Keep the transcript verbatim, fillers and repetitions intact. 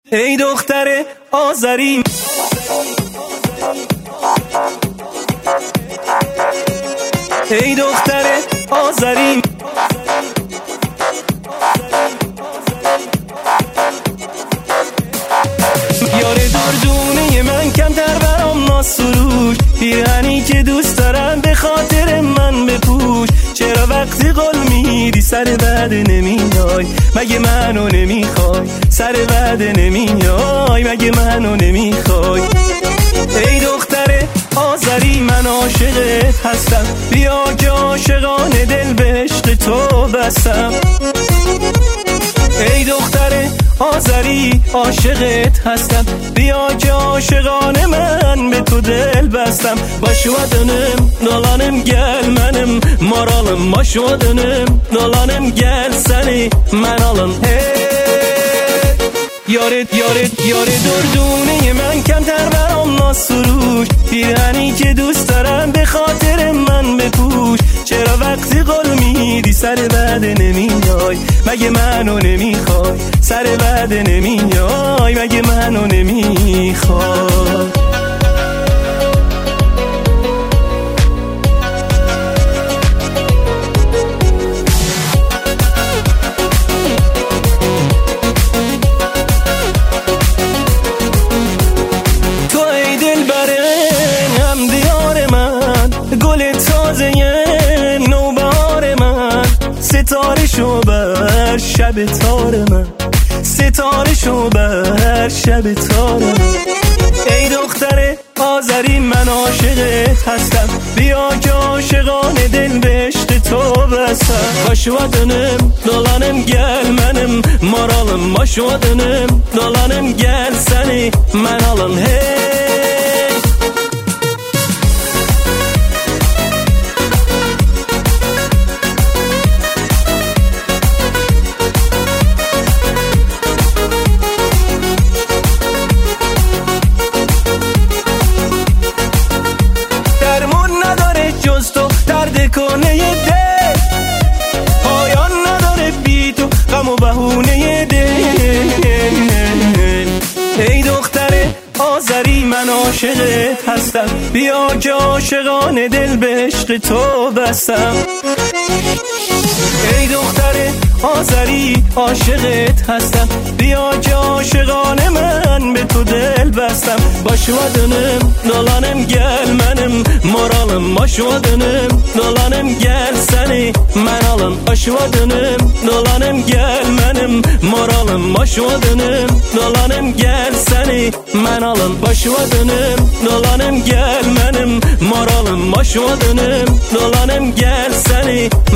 ای دختر آذری، ای دختر آذری، یار دردونه من کمتر برام ناسروش، پیرهنی که دوست دارم به خاطر من بپوش. چرا وقتی قول میدی سر وعده نمیای؟ مگه منو نمیخوای؟ سر وعده نمیای؟ مگه منو نمیخوای؟ ای دختر آذری، من عاشقت هستم، بیا که عاشقانه دل به عشق تو بستم. ای دختر آذری، عاشقت هستم، بیا که عاشقانه من به تو دل bastım. Başıma dönüm, dolanım gel menim moralım. Başıma dönüm, dolanım gel seni men alım. Hey Yaret yaret yaret durdune من کمتر برام ناسروش، پیرهنی که دوست دارم به خاطر من بپوش. چرا وقتی قول میدی سر وعده نمیای؟ مگه منو نمیخوای؟ سر وعده نمیای؟ مگه منو نمیخوای؟ ستاره شو بر شب تار من، ستاره شو بر شب تار من. ای دختر آذری، من عاشقت هستم، بیا که عاشقانه دل به عشق تو بستم. Başıma dönüm, dolanım gel menim moralım. Başıma dönüm, dolanım gel seni men alım. Hey کنه دل، پایان نداره بی تو غم و بهونه دل. ای دختر آذری، من عاشقت هستم، بیا که عاشقانه دل به عشق تو بستم. ای دختر آذری، عاشقت هستم، بیا که عاشقانه من به تو دل bastım. Başıma dönüm, dolanım gel menim moralım. Başıma dönüm, dolanım gel seni men alım. Başıma dönüm, dolanım gel menim moralım. Başıma dönüm, dolanım gel seni men alım. Başıma dönüm, dolanım gel menim moralım. Başıma dönüm, dolanım gel seni